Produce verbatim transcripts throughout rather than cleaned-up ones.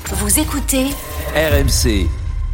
Vous écoutez R M C.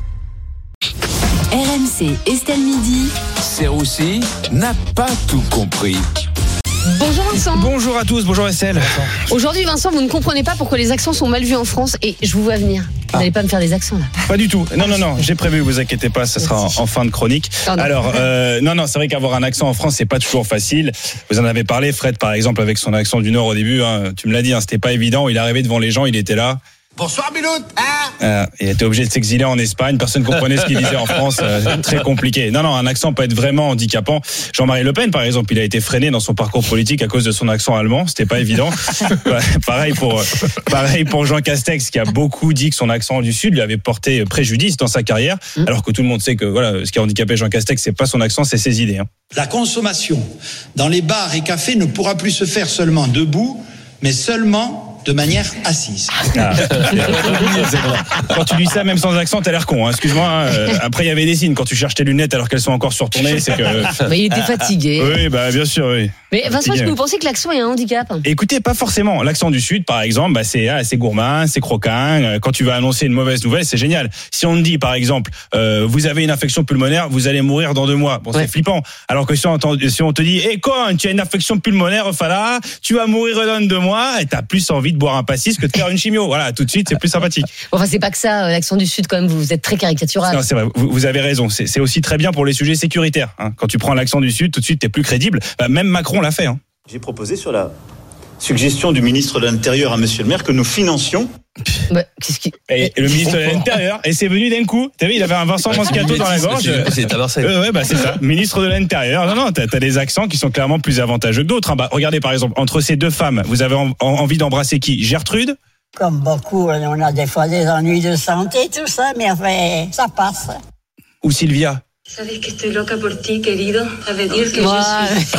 R M C Estelle Midi. Serroussi n'a pas tout compris. Bonjour Vincent. Bonjour à tous, bonjour Estelle. Aujourd'hui Vincent, vous ne comprenez pas pourquoi les accents sont mal vus en France et je vous vois venir. Vous n'allez pas me faire des accents là. Pas du tout. Non, non, non, j'ai prévu, vous inquiétez pas, ça sera en, en fin de chronique. Pardon. Alors, euh, non, non, c'est vrai qu'avoir un accent en France, c'est pas toujours facile. Vous en avez parlé, Fred, par exemple, avec son accent du Nord au début, hein, tu me l'as dit, hein, c'était pas évident. Il est arrivé devant les gens, il était là. Bonsoir Bilout, hein Euh, il était obligé de s'exiler en Espagne. Personne ne comprenait ce qu'il disait en France. Euh, très compliqué. Non, non, un accent peut être vraiment handicapant. Jean-Marie Le Pen, par exemple, il a été freiné dans son parcours politique à cause de son accent allemand. C'était pas évident. pareil pour, pareil pour Jean Castex, qui a beaucoup dit que son accent du Sud lui avait porté préjudice dans sa carrière. Alors que tout le monde sait que voilà, ce qui a handicapé Jean Castex, c'est pas son accent, c'est ses idées. Hein. La consommation dans les bars et cafés ne pourra plus se faire seulement debout, mais seulement de manière assise. Ah. Quand tu dis ça, même sans accent, t'as l'air con. Hein. Excuse-moi. Hein. Après, il y avait des signes. Quand tu cherches tes lunettes alors qu'elles sont encore surtournées, c'est que. Mais il était fatigué. Oui, bah bien sûr, oui. Mais Vincent, est-ce que vous pensez que l'accent est un handicap ? Écoutez, pas forcément. L'accent du Sud, par exemple, bah, c'est, ah, c'est gourmand, c'est croquin. Quand tu vas annoncer une mauvaise nouvelle, c'est génial. Si on te dit, par exemple, euh, vous avez une infection pulmonaire, vous allez mourir dans deux mois. Bon, ouais. C'est flippant. Alors que si on, si on te dit, eh, con, tu as une infection pulmonaire, voilà, tu vas mourir dans deux mois, et t'as plus envie de boire un pastis que de faire une chimio. Voilà, tout de suite, c'est plus sympathique. Enfin, c'est pas que ça. L'accent du Sud, quand même, vous êtes très caricatural. Non, c'est vrai. Vous, vous avez raison. C'est, c'est aussi très bien pour les sujets sécuritaires. Hein. Quand tu prends l'accent du Sud, tout de suite, t'es plus crédible. Bah, même Macron l'a fait. Hein. J'ai proposé sur la suggestion du ministre de l'Intérieur à Monsieur le maire que nous financions. Bah, qu'est-ce qui... Et le ministre de l'Intérieur, et c'est venu d'un coup. T'as vu, il avait un Vincent Moscato dans la gorge. C'est à Marseille. Euh, ouais, bah c'est ça. Ministre de l'Intérieur. Non, non, t'as, t'as des accents qui sont clairement plus avantageux que d'autres. Hein. Bah, regardez par exemple, entre ces deux femmes, vous avez en, en, envie d'embrasser qui ? Gertrude ? Comme beaucoup, on a des fois des ennuis de santé, tout ça, mais enfin, ça passe. Ou Sylvia ? Sabes que estoy loca por ti, querido. Ça veut dire que Ouais. je suis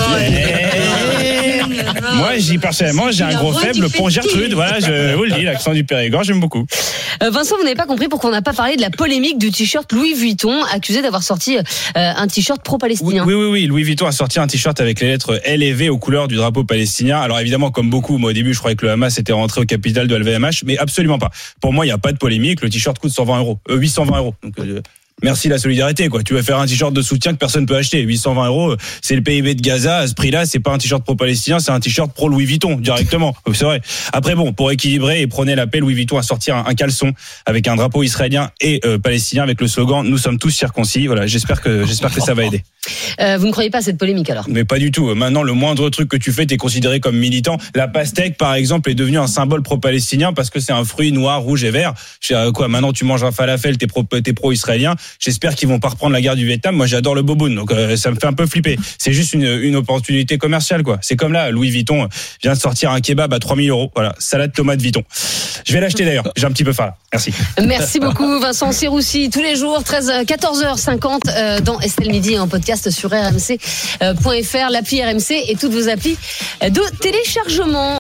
folle. Moi, j'y personnellement, j'ai un gros faible pour Gertrude. Voilà, je vous le dis, l'accent du Périgord, j'aime beaucoup. Euh, Vincent, vous n'avez pas compris pourquoi on n'a pas parlé de la polémique du t-shirt Louis Vuitton, accusé d'avoir sorti euh, un t-shirt pro-palestinien. Oui, oui, oui, Louis Vuitton a sorti un t-shirt avec les lettres L et V aux couleurs du drapeau palestinien. Alors évidemment, comme beaucoup, moi au début, je croyais que le Hamas était rentré au capital de L V M H, mais absolument pas. Pour moi, il n'y a pas de polémique. Le t-shirt coûte cent vingt euros, euh, huit cent vingt euros. Donc, euh, merci la solidarité, quoi. Tu vas faire un t-shirt de soutien que personne peut acheter. huit cent vingt euros, c'est le P I B de Gaza. À ce prix-là, c'est pas un t-shirt pro-palestinien, c'est un t-shirt pro-Louis Vuitton, directement. C'est vrai. Après, bon, pour équilibrer et prenez la paix, Louis Vuitton a sorti un, un caleçon avec un drapeau israélien et euh, palestinien avec le slogan « Nous sommes tous circoncis ». Voilà, j'espère que, j'espère que ça va aider. Euh, vous ne croyez pas à cette polémique alors ? Mais pas du tout. Maintenant, le moindre truc que tu fais, t'es considéré comme militant. La pastèque, par exemple, est devenue un symbole pro-palestinien parce que c'est un fruit noir, rouge et vert. Je sais quoi, maintenant tu manges un falafel, t'es, pro, t'es pro-israélien. J'espère qu'ils vont pas reprendre la guerre du Vietnam. Moi, j'adore le boboon, donc euh, ça me fait un peu flipper. C'est juste une, une opportunité commerciale, quoi. C'est comme là, Louis Vuitton vient de sortir un kebab à trois mille euros. Voilà, salade tomate Vuitton. Je vais l'acheter d'ailleurs. J'ai un petit peu faim là. Merci. Merci beaucoup, Vincent Serroussi. Tous les jours, treize, quatorze heures cinquante euh, dans Estelle Midi en podcast sur r m c point f r, l'appli R M C et toutes vos applis de téléchargement.